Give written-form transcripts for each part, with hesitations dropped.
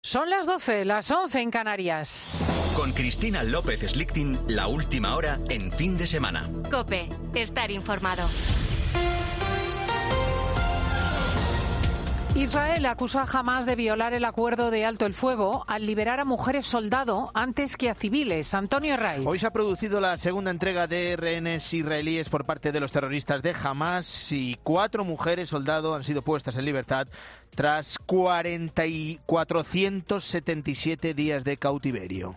Son las 12, las 11 en Canarias. Con Cristina López Slichting, la última hora en fin de semana. COPE, estar informado. Israel acusa a Hamás de violar el acuerdo de alto el fuego al liberar a mujeres soldado antes que a civiles. Antonio Herraiz. Hoy se ha producido la segunda entrega de rehenes israelíes por parte de los terroristas de Hamás y 4 mujeres soldado han sido puestas en libertad tras 477 días de cautiverio.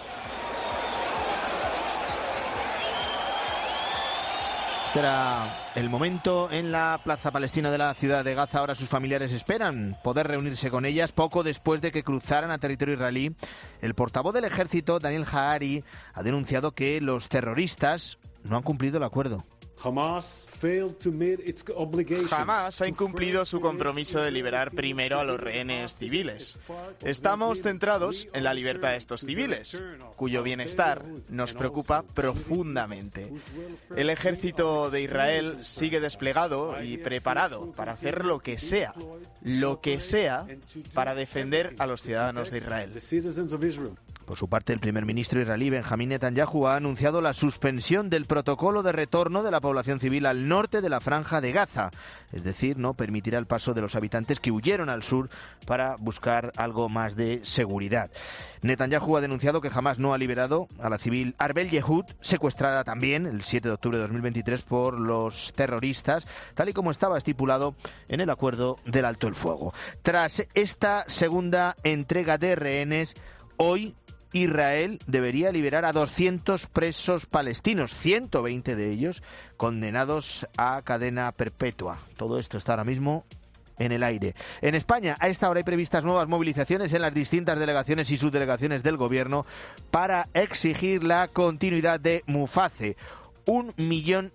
Este era el momento en la plaza palestina de la ciudad de Gaza. Ahora sus familiares esperan poder reunirse con ellas poco después de que cruzaran a territorio israelí. El portavoz del ejército, Daniel Hagari, ha denunciado que los terroristas no han cumplido el acuerdo. Hamás ha incumplido su compromiso de liberar primero a los rehenes civiles. Estamos centrados en la libertad de estos civiles, cuyo bienestar nos preocupa profundamente. El ejército de Israel sigue desplegado y preparado para hacer lo que sea para defender a los ciudadanos de Israel. Por su parte, el primer ministro israelí Benjamín Netanyahu ha anunciado la suspensión del protocolo de retorno de la población civil al norte de la franja de Gaza. Es decir, no permitirá el paso de los habitantes que huyeron al sur para buscar algo más de seguridad. Netanyahu ha denunciado que jamás no ha liberado a la civil Arbel Yehud, secuestrada también el 7 de octubre de 2023 por los terroristas, tal y como estaba estipulado en el acuerdo del alto el fuego. Tras esta segunda entrega de rehenes, hoy Israel debería liberar a 200 presos palestinos, 120 de ellos condenados a cadena perpetua. Todo esto está ahora mismo en el aire. En España, a esta hora hay previstas nuevas movilizaciones en las distintas delegaciones y subdelegaciones del Gobierno para exigir la continuidad de Muface. 1,5 millones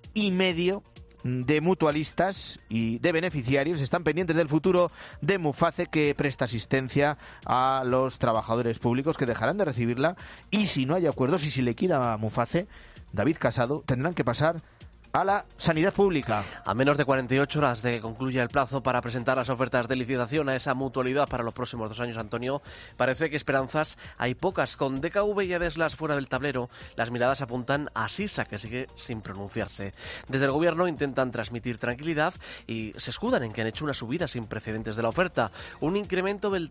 de mutualistas y de beneficiarios están pendientes del futuro de Muface, que presta asistencia a los trabajadores públicos que dejarán de recibirla, y si no hay acuerdos y si le queda a Muface, David Casado, tendrán que pasar a la sanidad pública. A menos de 48 horas de que concluya el plazo para presentar las ofertas de licitación a esa mutualidad para los próximos 2 años, Antonio, parece que esperanzas hay pocas. Con DKV y Adeslas fuera del tablero, las miradas apuntan a Sisa, que sigue sin pronunciarse. Desde el Gobierno intentan transmitir tranquilidad y se escudan en que han hecho una subida sin precedentes de la oferta, un incremento del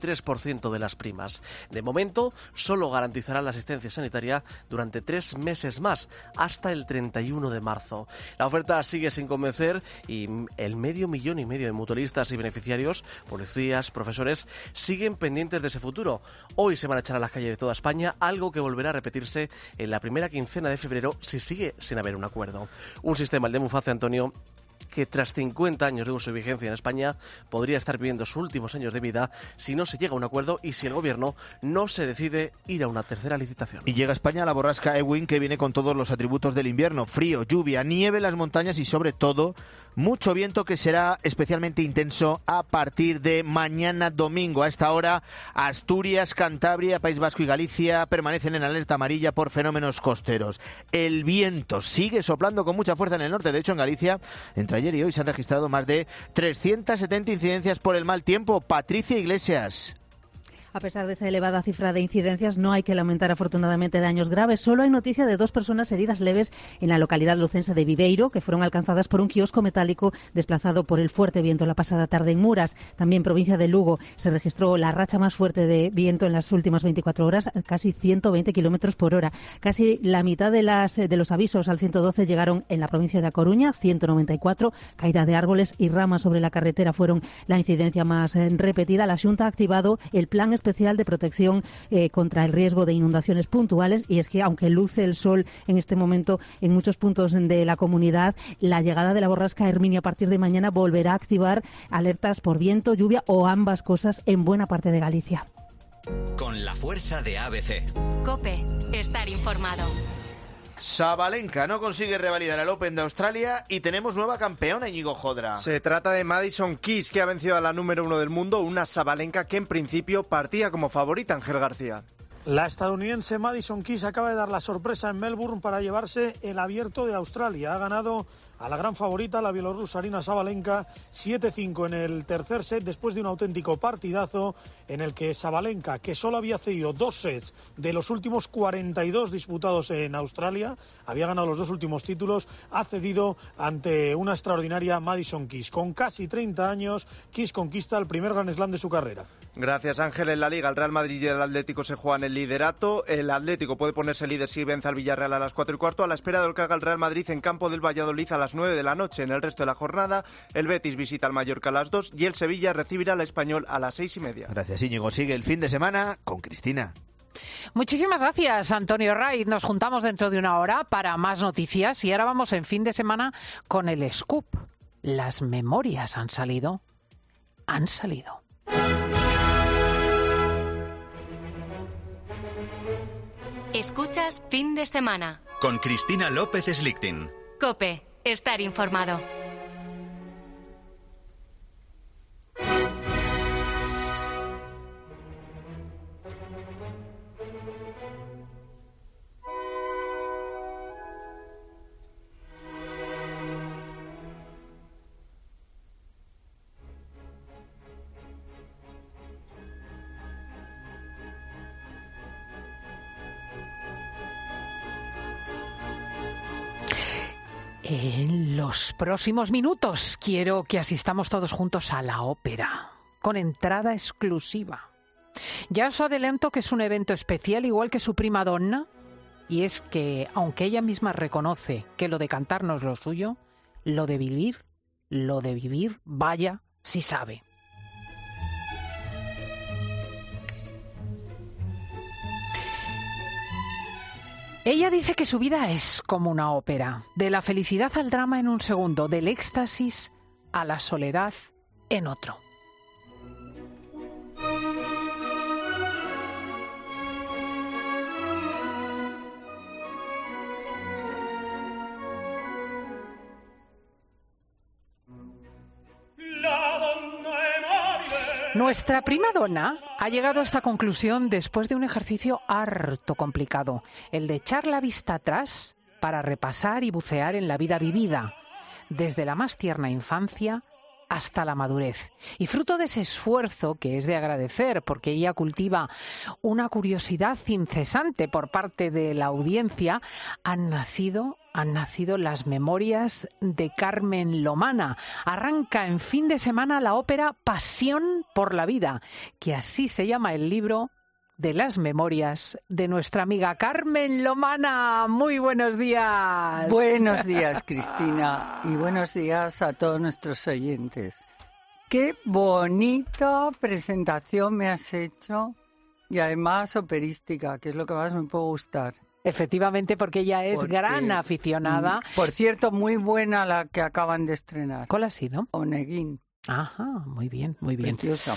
33% de las primas. De momento, solo garantizarán la asistencia sanitaria durante 3 meses más, hasta el 31 de marzo. La oferta sigue sin convencer y el 500,000 de mutualistas y beneficiarios, policías, profesores, siguen pendientes de ese futuro. Hoy se van a echar a las calles de toda España, algo que volverá a repetirse en la primera quincena de febrero si sigue sin haber un acuerdo. Un sistema, el de Muface, Antonio, que tras 50 años de uso y vigencia en España podría estar viviendo sus últimos años de vida si no se llega a un acuerdo y si el Gobierno no se decide ir a una tercera licitación. Y llega a España la borrasca Ewin, que viene con todos los atributos del invierno: frío, lluvia, nieve en las montañas y sobre todo mucho viento, que será especialmente intenso a partir de mañana domingo. A esta hora, Asturias, Cantabria, País Vasco y Galicia permanecen en alerta amarilla por fenómenos costeros. El viento sigue soplando con mucha fuerza en el norte. De hecho, en Galicia, entre ayer y hoy se han registrado más de 370 incidencias por el mal tiempo. Patricia Iglesias. A pesar de esa elevada cifra de incidencias, no hay que lamentar afortunadamente daños graves. Solo hay noticia de 2 personas heridas leves en la localidad lucense de Viveiro, que fueron alcanzadas por un kiosco metálico desplazado por el fuerte viento la pasada tarde en Muras. También en provincia de Lugo se registró la racha más fuerte de viento en las últimas 24 horas, casi 120 kilómetros por hora. Casi la mitad de los avisos al 112 llegaron en la provincia de A Coruña, 194. Caída de árboles y ramas sobre la carretera fueron la incidencia más repetida. La Xunta ha activado el plan especial de protección contra el riesgo de inundaciones puntuales, y es que aunque luce el sol en este momento en muchos puntos de la comunidad, la llegada de la borrasca Herminia a partir de mañana volverá a activar alertas por viento, lluvia o ambas cosas en buena parte de Galicia. Con la fuerza de ABC. COPE, estar informado. Sabalenka no consigue revalidar el Open de Australia y tenemos nueva campeona, Íñigo Jodra. Se trata de Madison Keys, que ha vencido a la número 1 del mundo, una Sabalenka que en principio partía como favorita, Ángel García. La estadounidense Madison Keys acaba de dar la sorpresa en Melbourne para llevarse el Abierto de Australia. Ha ganado a la gran favorita, la bielorrusa Aryna Sabalenka, 7-5 en el tercer set, después de un auténtico partidazo en el que Sabalenka, que solo había cedido 2 sets de los últimos 42 disputados en Australia, había ganado los 2 últimos títulos, ha cedido ante una extraordinaria Madison Keys. Con casi 30 años, Keys conquista el primer Grand Slam de su carrera. Gracias, Ángel. En la Liga, el Real Madrid y el Atlético se juegan el liderato. El Atlético puede ponerse líder si vence al Villarreal a las 4:15, a la espera de lo que haga el Real Madrid en campo del Valladolid a las 9 de la noche. En el resto de la jornada, el Betis visita al Mallorca a las 2 y el Sevilla recibirá al Español a las 6:30. Gracias, Íñigo. Sigue el fin de semana con Cristina. Muchísimas gracias, Antonio Raiz. Nos juntamos dentro de una hora para más noticias y ahora vamos en fin de semana con el Scoop. Las memorias han salido. Han salido. Escuchas Fin de Semana. Con Cristina López Slichting. COPE. Estar informado. En los próximos minutos quiero que asistamos todos juntos a la ópera, con entrada exclusiva. Ya os adelanto que es un evento especial, igual que su prima donna, y es que, aunque ella misma reconoce que lo de cantar no es lo suyo, lo de vivir, vaya, si sabe. Ella dice que su vida es como una ópera, de la felicidad al drama en un segundo, del éxtasis a la soledad en otro. Nuestra prima donna ha llegado a esta conclusión después de un ejercicio harto complicado, el de echar la vista atrás para repasar y bucear en la vida vivida, desde la más tierna infancia hasta la madurez. Y fruto de ese esfuerzo, que es de agradecer, porque ella cultiva una curiosidad incesante por parte de la audiencia, han nacido las memorias de Carmen Lomana. Arranca en fin de semana la ópera Pasión por la vida, que así se llama el libro de las memorias de nuestra amiga Carmen Lomana. Muy buenos días. Buenos días, Cristina, y buenos días a todos nuestros oyentes. Qué bonita presentación me has hecho, y además operística, que es lo que más me puede gustar. Efectivamente, porque ella es gran aficionada. Por cierto, muy buena la que acaban de estrenar. ¿Cuál ha sido? Onegin. Ajá, muy bien, muy bien. Preciosa.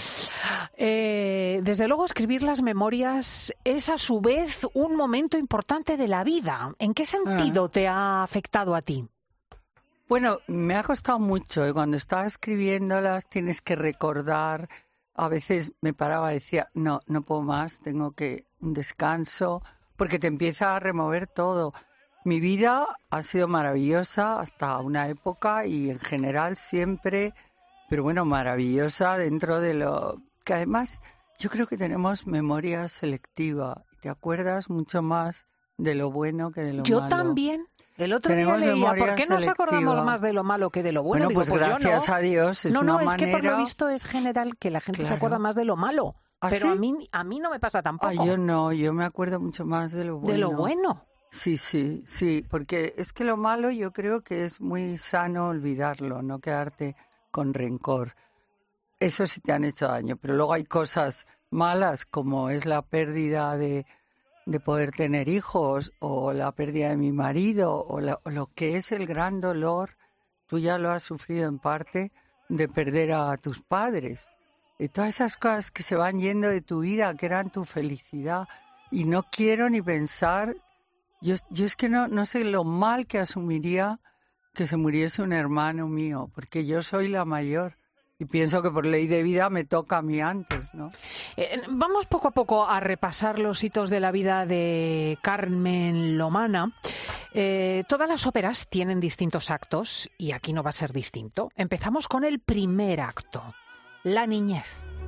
Desde luego, escribir las memorias es a su vez un momento importante de la vida. ¿En qué sentido te ha afectado a ti? Bueno, me ha costado mucho. Cuando estaba escribiéndolas tienes que recordar. A veces me paraba y decía, no puedo más, tengo un descanso, porque te empieza a remover todo. Mi vida ha sido maravillosa hasta una época y en general siempre, pero bueno, maravillosa dentro de lo que además yo creo que tenemos memoria selectiva. Te acuerdas mucho más de lo bueno que de lo malo. Yo también. El otro día leía, ¿por qué nos acordamos más de lo malo que de lo bueno? Bueno, Digo, pues gracias yo no. a Dios. Es no, una es manera... que por lo visto es general que la gente se acuerda más de lo malo. ¿Ah, pero sí? a mí no me pasa tampoco. Yo no, yo me acuerdo mucho más de lo bueno. ¿De lo bueno? Sí, porque es que lo malo yo creo que es muy sano olvidarlo, no quedarte con rencor. Eso sí te han hecho daño, pero luego hay cosas malas como es la pérdida de poder tener hijos o la pérdida de mi marido o lo que es el gran dolor, tú ya lo has sufrido en parte, de perder a tus padres. Y todas esas cosas que se van yendo de tu vida, que eran tu felicidad. Y no quiero ni pensar, yo es que no sé lo mal que asumiría que se muriese un hermano mío, porque yo soy la mayor. Y pienso que por ley de vida me toca a mí antes, ¿no? Vamos poco a poco a repasar los hitos de la vida de Carmen Lomana. Todas las óperas tienen distintos actos y aquí no va a ser distinto. Empezamos con el primer acto, la niñez.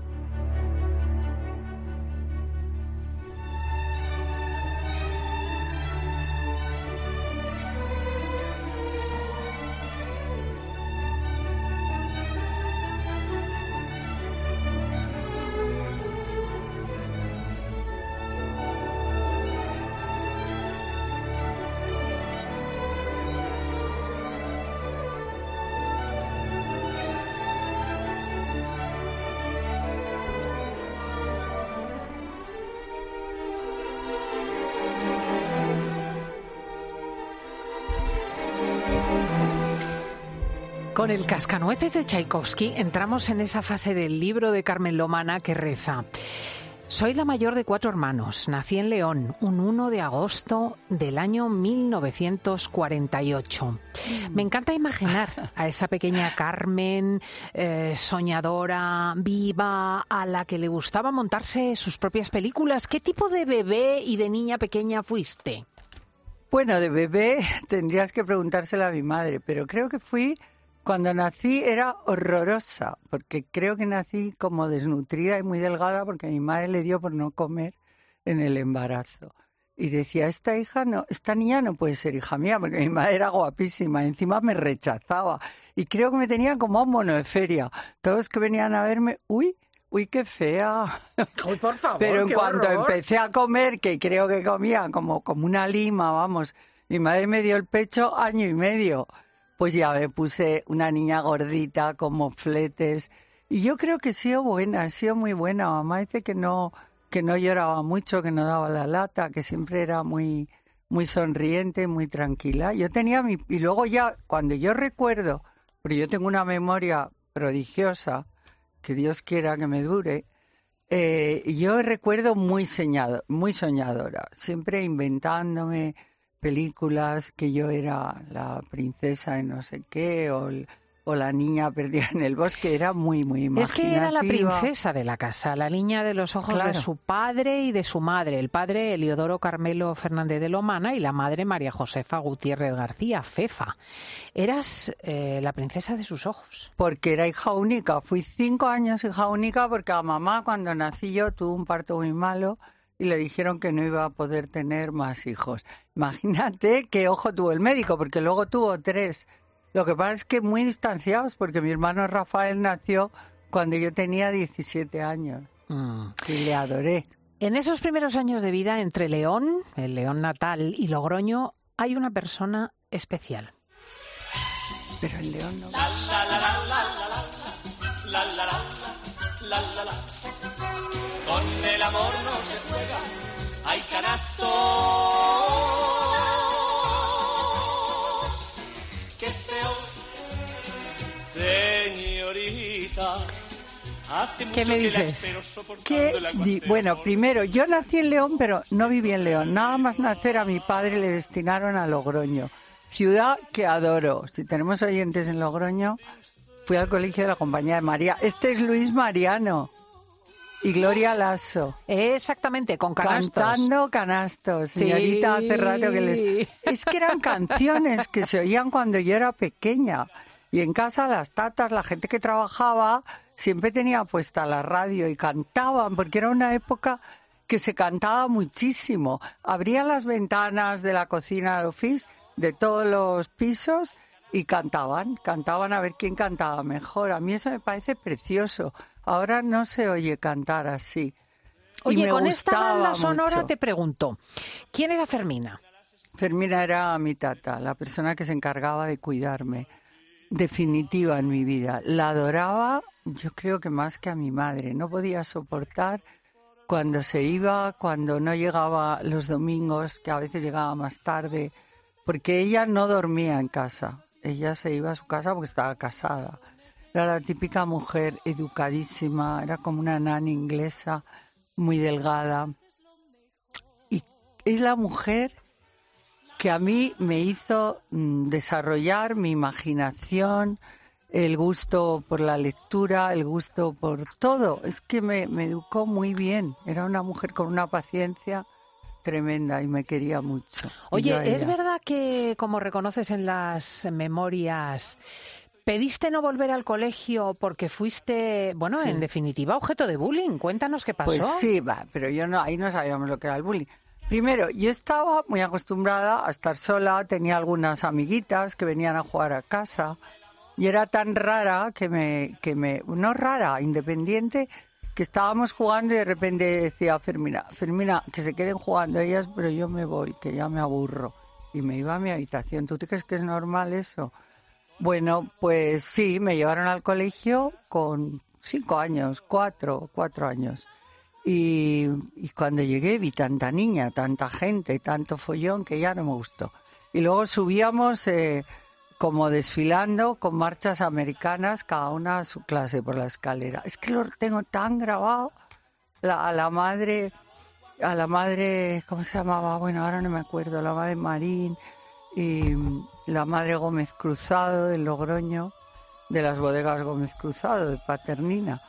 Con el Cascanueces de Tchaikovsky entramos en esa fase del libro de Carmen Lomana que reza: soy la mayor de 4 hermanos. Nací en León un 1 de agosto del año 1948. Me encanta imaginar a esa pequeña Carmen, soñadora, viva, a la que le gustaba montarse sus propias películas. ¿Qué tipo de bebé y de niña pequeña fuiste? Bueno, de bebé tendrías que preguntárselo a mi madre, pero creo que cuando nací era horrorosa, porque creo que nací como desnutrida y muy delgada porque mi madre le dio por no comer en el embarazo. Y decía, esta niña no puede ser hija mía, porque mi madre era guapísima, encima me rechazaba. Y creo que me tenían como un mono de feria. Todos los que venían a verme, uy, qué fea. Uy, por favor, pero en cuanto horror. empecé a comer, que creo que comía como una lima, vamos, mi madre me dio el pecho 1 año y medio. Pues ya me puse una niña gordita con mofletes. Y yo creo que he sido buena, he sido muy buena. Mamá dice que no lloraba mucho, que no daba la lata, que siempre era muy, muy sonriente, muy tranquila. Yo tenía y luego ya, cuando yo recuerdo, pero yo tengo una memoria prodigiosa, que Dios quiera que me dure, yo recuerdo muy soñadora, siempre inventándome películas que yo era la princesa de no sé qué o la niña perdida en el bosque. Era muy, muy imaginativa. Es que era la princesa de la casa, la niña de los ojos de su padre y de su madre. El padre Eliodoro Carmelo Fernández de Lomana y la madre María Josefa Gutiérrez García, Fefa. Eras la princesa de sus ojos. Porque era hija única. Fui 5 años hija única porque a mamá, cuando nací yo, tuvo un parto muy malo y le dijeron que no iba a poder tener más hijos. Imagínate qué ojo tuvo el médico, porque luego tuvo 3. Lo que pasa es que muy distanciados, porque mi hermano Rafael nació cuando yo tenía 17 años. Y le adoré. En esos primeros años de vida, entre León, el León natal, y Logroño, hay una persona especial. Pero el León no. Con el amor no se juega, hay canastos. ¿Qué es peor, señorita? ¿Qué me dices? Bueno, primero, yo nací en León, pero no viví en León. Nada más nacer a mi padre le destinaron a Logroño, ciudad que adoro. Si tenemos oyentes en Logroño, fui al colegio de la Compañía de María. Este es Luis Mariano y Gloria Lasso. Exactamente, con canastos. Cantando canastos, señorita, sí. Hace rato que les... Es que eran canciones que se oían cuando yo era pequeña. Y en casa las tatas, la gente que trabajaba, siempre tenía puesta la radio y cantaban, porque era una época que se cantaba muchísimo. Abrían las ventanas de la cocina del office, de todos los pisos, y cantaban a ver quién cantaba mejor. A mí eso me parece precioso. Ahora no se oye cantar así. Oye, con esta banda sonora mucho. Te pregunto, ¿quién era Fermina? Fermina era mi tata, la persona que se encargaba de cuidarme, definitiva en mi vida. La adoraba, yo creo que más que a mi madre. No podía soportar cuando se iba, cuando no llegaba los domingos, que a veces llegaba más tarde, porque ella no dormía en casa. Ella se iba a su casa porque estaba casada. Era la típica mujer educadísima, era como una nana inglesa, muy delgada. Y es la mujer que a mí me hizo desarrollar mi imaginación, el gusto por la lectura, el gusto por todo. Es que me educó muy bien. Era una mujer con una paciencia tremenda y me quería mucho. Oye, ¿es verdad que, como reconoces en las memorias, pediste no volver al colegio porque fuiste, bueno, en definitiva, objeto de bullying? Cuéntanos qué pasó. Pues sí, pero ahí no sabíamos lo que era el bullying. Primero, yo estaba muy acostumbrada a estar sola, tenía algunas amiguitas que venían a jugar a casa y era tan rara no rara, independiente, que estábamos jugando y de repente decía Fermina, que se queden jugando ellas, pero yo me voy, que ya me aburro. Y me iba a mi habitación. ¿Tú te crees que es normal eso? Bueno, pues sí, me llevaron al colegio con 5 años, 4 años. Y cuando llegué vi tanta niña, tanta gente, tanto follón que ya no me gustó. Y luego subíamos como desfilando con marchas americanas, cada una a su clase por la escalera. Es que lo tengo tan grabado. A la madre, ¿cómo se llamaba? Bueno, ahora no me acuerdo, la madre Marín y la madre Gómez Cruzado de Logroño, de las bodegas Gómez Cruzado, de Paternina.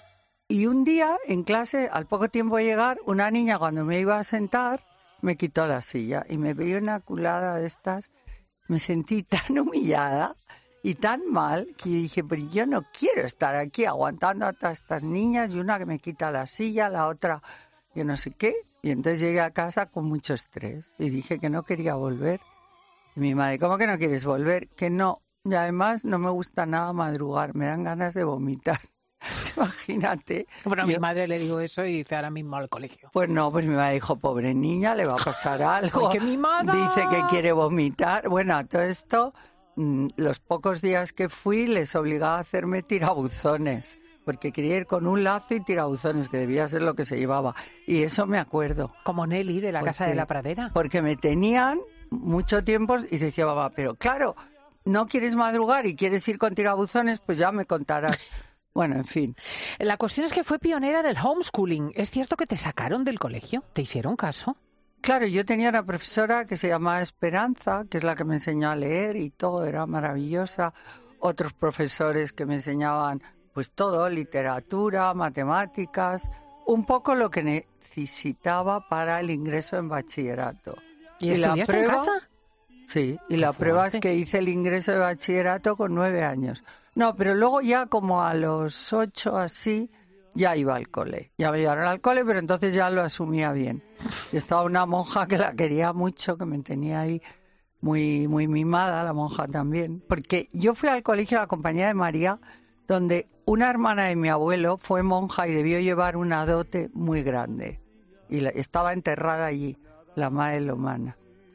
Y un día en clase, al poco tiempo de llegar, una niña cuando me iba a sentar me quitó la silla y me veía una culada de estas. Me sentí tan humillada y tan mal que dije, pero yo no quiero estar aquí aguantando a todas estas niñas y una que me quita la silla, la otra yo no sé qué. Y entonces llegué a casa con mucho estrés y dije que no quería volver. Y mi madre, ¿cómo que no quieres volver? Que no. Y además no me gusta nada madrugar, me dan ganas de vomitar. Imagínate. Bueno, a mi madre le digo eso y dice ahora mismo al colegio. Pues no, pues mi madre dijo, pobre niña, le va a pasar algo. ¡Ay, qué mimada! Dice que quiere vomitar. Bueno, a todo esto, los pocos días que fui les obligaba a hacerme tirabuzones, porque quería ir con un lazo y tirabuzones, que debía ser lo que se llevaba. Y eso me acuerdo. Como Nelly de la Casa de la Pradera. Porque me tenían mucho tiempo y decía, mamá, pero claro, no quieres madrugar y quieres ir con tirabuzones, pues ya me contarás. Bueno, en fin. La cuestión es que fue pionera del homeschooling. ¿Es cierto que te sacaron del colegio? ¿Te hicieron caso? Claro, yo tenía una profesora que se llamaba Esperanza, que es la que me enseñó a leer y todo, era maravillosa. Otros profesores que me enseñaban pues todo, literatura, matemáticas, un poco lo que necesitaba para el ingreso en bachillerato. ¿Y estudiaste en casa? Sí, y la prueba es que hice el ingreso de bachillerato con 9 años. No, pero luego ya como a los 8 así, ya iba al cole. Ya me llevaron al cole, pero entonces ya lo asumía bien. Y estaba una monja que la quería mucho, que me tenía ahí muy, muy mimada, la monja también. Porque yo fui al colegio a la Compañía de María, donde una hermana de mi abuelo fue monja y debió llevar una dote muy grande. Y estaba enterrada allí, la madre Lomana.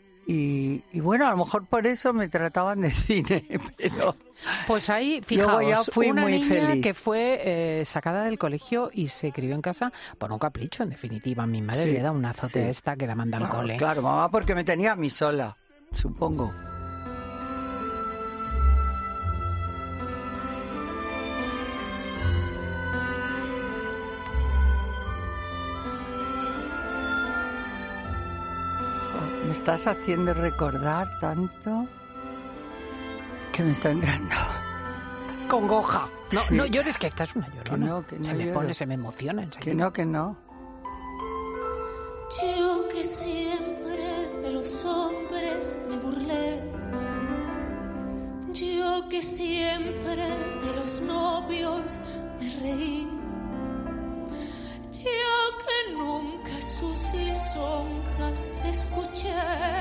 Y bueno, a lo mejor por eso me trataban de cine, pero... Pues ahí, fijaos, ya fui una muy niña feliz. que fue sacada del colegio y se crió en casa por un capricho, en definitiva. Mi madre le da un azote a esta que la manda al cole. Claro, mamá, porque me tenía a mí sola, supongo. Me estás haciendo recordar tanto que me está entrando. Congoja. No, Sí. no llores, que esta es una llorona. Que no se me lloro. pone, se me emociona enseguida. Que no. Yo que siempre de los hombres me burlé, yo que siempre de los novios me reí, yo que nunca sus lisonjas escuché,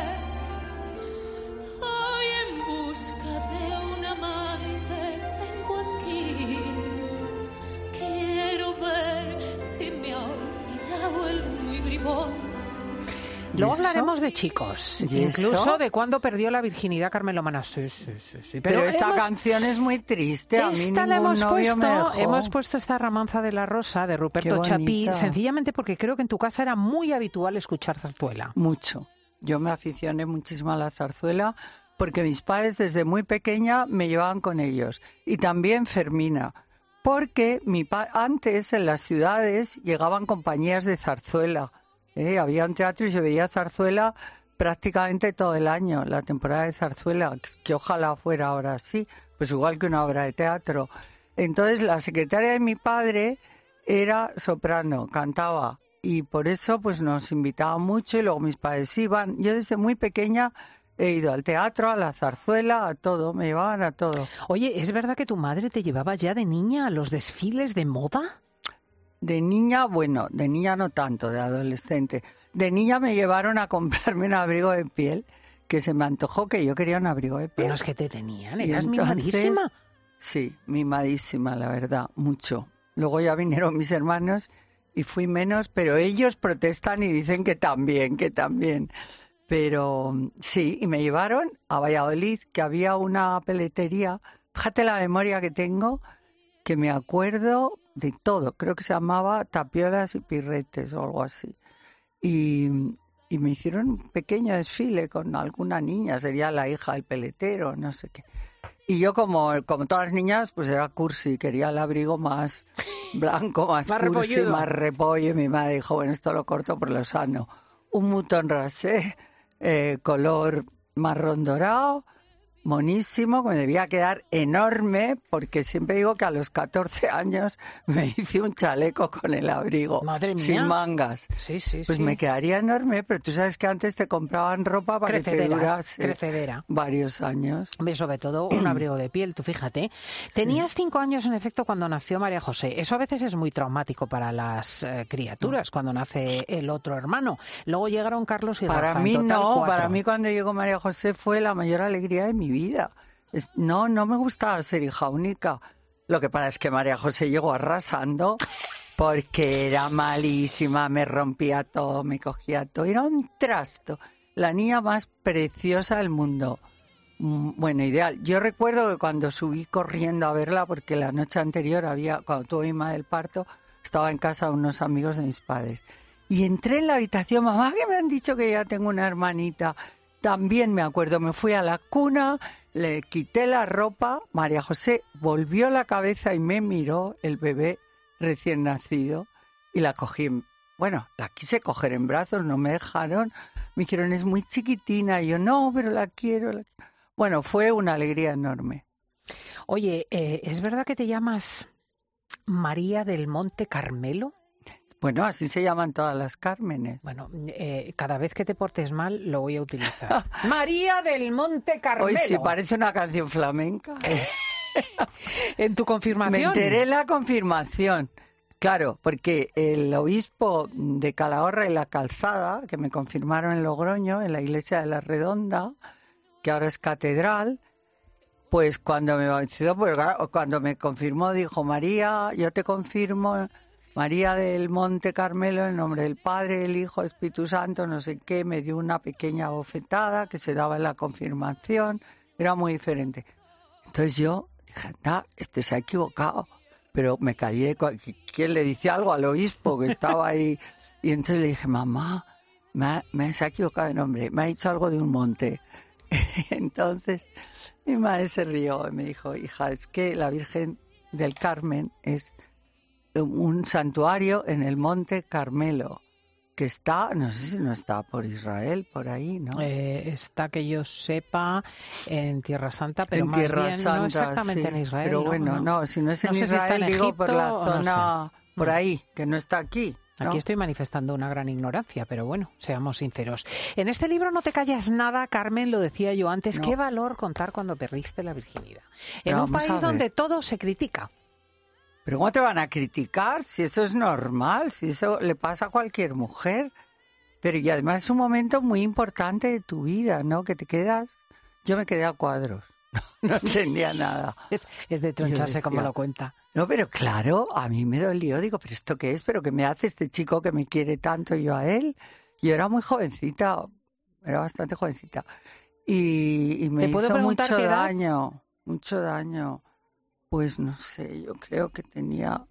hoy en busca de un amante vengo aquí, quiero ver si me ha olvidado el muy bribón. Luego eso? hablaremos de chicos, ¿Y incluso eso? de cuándo perdió la virginidad Carmen Lomana. Sí. Pero esta canción es muy triste. A mí Esta la ningún novio me dejó. hemos puesto esta Ramanza de la Rosa de Ruperto Qué Chapí, bonita. sencillamente porque creo que en tu casa era muy habitual escuchar zarzuela. Mucho. Yo me aficioné muchísimo a la zarzuela porque mis padres desde muy pequeña me llevaban con ellos. Y también Fermina. Porque antes en las ciudades llegaban compañías de zarzuela. Había un teatro y se veía zarzuela prácticamente todo el año, la temporada de zarzuela, que ojalá fuera ahora así. pues igual que una obra de teatro. Entonces la secretaria de mi padre era soprano, cantaba, y por eso pues nos invitaba mucho y luego mis padres iban. Yo desde muy pequeña he ido al teatro, a la zarzuela, a todo, me llevaban a todo. Oye, ¿es verdad que tu madre te llevaba ya de niña a los desfiles de moda? De niña, bueno, de niña no tanto, de adolescente. De niña me llevaron a comprarme un abrigo de piel, que se me antojó que yo quería un abrigo de piel. Bueno, es que te tenían, eras mimadísima. Sí, mimadísima, la verdad, mucho. Luego ya vinieron mis hermanos y fui menos, pero ellos protestan y dicen que también. Pero sí, y me llevaron a Valladolid, que había una peletería. Fíjate la memoria que tengo, que me acuerdo de todo. Creo que se llamaba Tapiolas y Pirretes o algo así. Y me hicieron un pequeño desfile con alguna niña, sería la hija del peletero, no sé qué. Y yo, como todas las niñas, pues era cursi, quería el abrigo más blanco, más cursi, más repollo. Y mi madre dijo, bueno, esto lo corto por lo sano. Un mouton rasé, color marrón dorado, monísimo, que me debía quedar enorme, porque siempre digo que a los 14 años me hice un chaleco con el abrigo. Madre mía. Sin mangas. Sí. Pues me quedaría enorme, pero tú sabes que antes te compraban ropa para que te durase varios años. Hombre, sobre todo un abrigo de piel, tú fíjate. Tenías 5 años, en efecto, cuando nació María José. Eso a veces es muy traumático para las criaturas, cuando nace el otro hermano. Luego llegaron Carlos y Rafa. Para mí no, para mí cuando llegó María José fue la mayor alegría de mi vida. No me gustaba ser hija única. Lo que pasa es que María José llegó arrasando porque era malísima, me rompía todo, me cogía todo. Era un trasto. La niña más preciosa del mundo. Bueno, ideal. Yo recuerdo que cuando subí corriendo a verla, porque la noche anterior cuando tuve mi madre el parto, estaba en casa de unos amigos de mis padres. Y entré en la habitación, mamá, que me han dicho que ya tengo una hermanita. También me acuerdo, me fui a la cuna, le quité la ropa, María José volvió la cabeza y me miró, el bebé recién nacido, y la cogí, la quise coger en brazos, no me dejaron, me dijeron, es muy chiquitina, y yo, no, pero la quiero. Bueno, fue una alegría enorme. Oye, ¿es verdad que te llamas María del Monte Carmelo? Bueno, así se llaman todas las Cármenes. Bueno, cada vez que te portes mal lo voy a utilizar. María del Monte Carmelo. Hoy sí, parece una canción flamenca. ¿En tu confirmación? Me enteré en la confirmación. Claro, porque el obispo de Calahorra y la Calzada, que me confirmaron en Logroño, en la iglesia de la Redonda, que ahora es catedral, pues cuando me bautizó, cuando me confirmó, dijo, María, yo te confirmo... María del Monte Carmelo, en nombre del Padre, del Hijo, Espíritu Santo, no sé qué, me dio una pequeña bofetada que se daba en la confirmación, era muy diferente. Entonces yo dije, anda, se ha equivocado, pero me callé, ¿quién le dice algo al obispo que estaba ahí? Y entonces le dije, mamá, se ha equivocado de nombre, me ha dicho algo de un monte. Entonces mi madre se rió y me dijo, hija, es que la Virgen del Carmen es... un santuario en el Monte Carmelo, que está, no sé si no está por Israel, por ahí, ¿no? Está, que yo sepa, en Tierra Santa, pero en más Tierra bien Santa, no exactamente sí, en Israel. Pero bueno, no, si no es en Israel, si digo Egipto, por la zona, por ahí, que no está aquí. ¿no? Aquí estoy manifestando una gran ignorancia, pero bueno, seamos sinceros. En este libro no te callas nada, Carmen, lo decía yo antes. No. Qué valor contar cuando perdiste la virginidad. En un país donde todo se critica. ¿Pero cómo te van a criticar? Si eso es normal, si eso le pasa a cualquier mujer. Pero y además es un momento muy importante de tu vida, ¿no? Que te quedas... Yo me quedé a cuadros, no entendía nada. Es de troncharse como lo cuenta. No, pero claro, a mí me dolió. Digo, ¿pero esto qué es? ¿Pero qué me hace este chico que me quiere tanto y yo a él? Yo era muy jovencita, era bastante jovencita. Y me hizo mucho daño, mucho daño. Pues no sé, yo creo que tenía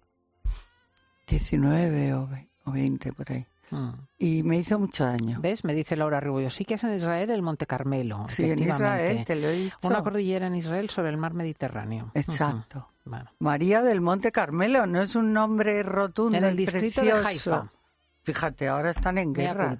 19 o 20 por ahí. Y me hizo mucho daño. ¿Ves? Me dice Laura Rebollo. Sí que es en Israel el Monte Carmelo. Sí, en Israel, te lo he dicho. Una cordillera en Israel sobre el mar Mediterráneo. Exacto. Bueno. María del Monte Carmelo, no es un nombre rotundo. En el distrito precioso. de Haifa. Fíjate, ahora están en guerra.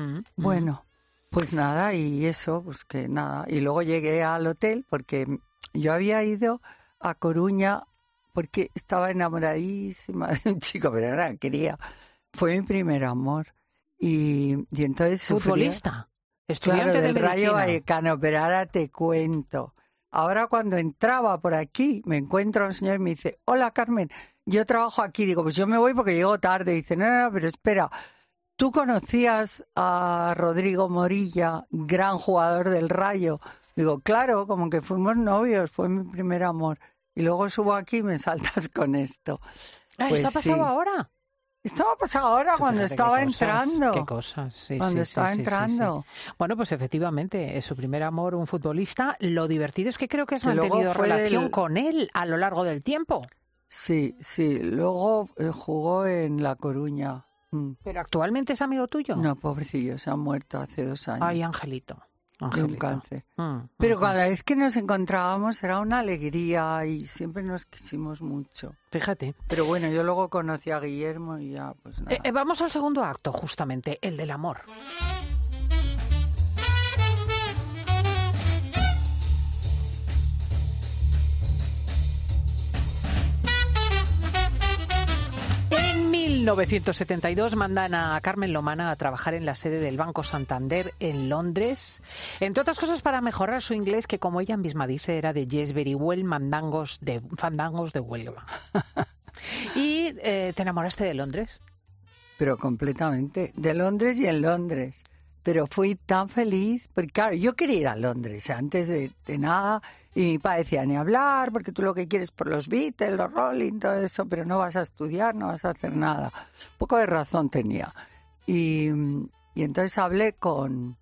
Bueno, pues nada, y eso, pues que nada. Y luego llegué al hotel porque Yo había ido a Coruña porque estaba enamoradísima de un chico, pero era cría. Fue mi primer amor. Y entonces ¿Futbolista? Estudiante claro, del de Rayo medicina. Vallecano, pero ahora te cuento. Ahora cuando entraba por aquí, me encuentro a un señor y me dice, hola Carmen, yo trabajo aquí. Digo, pues yo me voy porque llego tarde. Dice, no, pero espera, ¿tú conocías a Rodrigo Morilla, gran jugador del Rayo? Digo, claro, como que fuimos novios, fue mi primer amor. Y luego subo aquí y me saltas con esto. Pues ¿esto ha pasado ahora? Esto me ha pasado ahora cuando estaba entrando. Qué cosas, sí, cuando sí, estaba sí, entrando. Sí. Bueno, pues efectivamente, es su primer amor, un futbolista. Lo divertido es que creo que has Que luego mantenido fue relación con él a lo largo del tiempo. Sí. Luego jugó en La Coruña. ¿Pero actualmente es amigo tuyo? No, pobrecillo, se ha muerto hace 2 años. Ay, Angelito. De un cáncer. Pero cada vez que nos encontrábamos era una alegría y siempre nos quisimos mucho. Fíjate. Pero bueno, yo luego conocí a Guillermo y ya, pues nada. Vamos al segundo acto, justamente, el del amor. En 1972 mandan a Carmen Lomana a trabajar en la sede del Banco Santander en Londres, entre otras cosas para mejorar su inglés, que como ella misma dice era de Yes Very Well, fandangos de Huelva. ¿Y te enamoraste de Londres? Pero completamente, de Londres y en Londres. Pero fui tan feliz, porque claro, yo quería ir a Londres antes de nada, y mi padre decía, ni hablar, porque tú lo que quieres por los Beatles, los Rolling, todo eso, pero no vas a estudiar, no vas a hacer nada. Un poco de razón tenía. Y entonces hablé con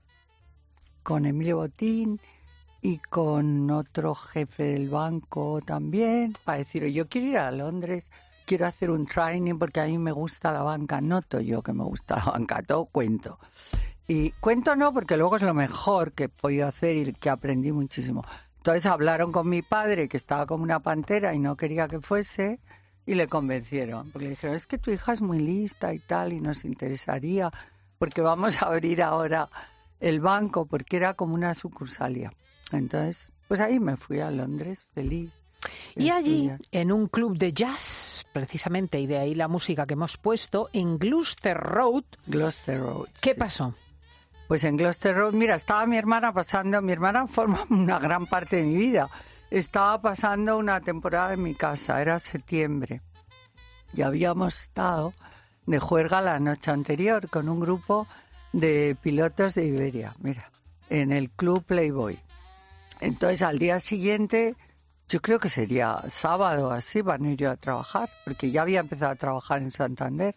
Emilio Botín y con otro jefe del banco también, para decir, yo quiero ir a Londres, quiero hacer un training porque a mí me gusta la banca. Noto yo que me gusta la banca, todo cuento. Y cuento no, porque luego es lo mejor que he podido hacer y que aprendí muchísimo. Entonces hablaron con mi padre, que estaba como una pantera y no quería que fuese, y le convencieron. Porque le dijeron, es que tu hija es muy lista y tal, y nos interesaría, porque vamos a abrir ahora el banco, porque era como una sucursalia. Entonces, pues ahí me fui a Londres, feliz. Y allí, en un club de jazz, precisamente, y de ahí la música que hemos puesto, en Gloucester Road. ¿Qué pasó? Pues en Gloucester Road, mira, estaba mi hermana forma una gran parte de mi vida. Estaba pasando una temporada en mi casa, era septiembre. Y habíamos estado de juerga la noche anterior con un grupo de pilotos de Iberia, mira, en el Club Playboy. Entonces al día siguiente, yo creo que sería sábado así, van a ir a trabajar, porque ya había empezado a trabajar en Santander.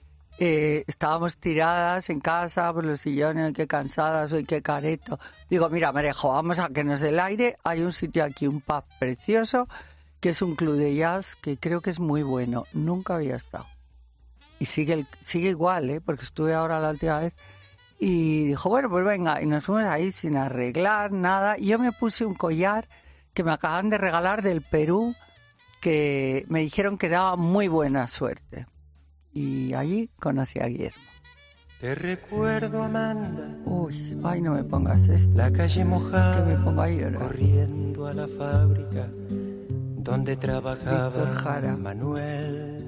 Estábamos tiradas en casa por los sillones, qué cansadas, hoy qué careto. Digo, mira, Marejo, vamos a que nos dé el aire. Hay un sitio aquí, un pub precioso, que es un club de jazz que creo que es muy bueno. Nunca había estado. Y sigue igual, porque estuve ahora la última vez. Y dijo, bueno, pues venga. Y nos fuimos ahí sin arreglar nada. Y yo me puse un collar que me acaban de regalar del Perú, que me dijeron que daba muy buena suerte. Y allí conocí a Guillermo. Te recuerdo, Amanda. Uy, ay, no me pongas esto. La calle mojada. Que me pongo a llorar. Corriendo a la fábrica donde trabajaba Víctor Jara. Manuel.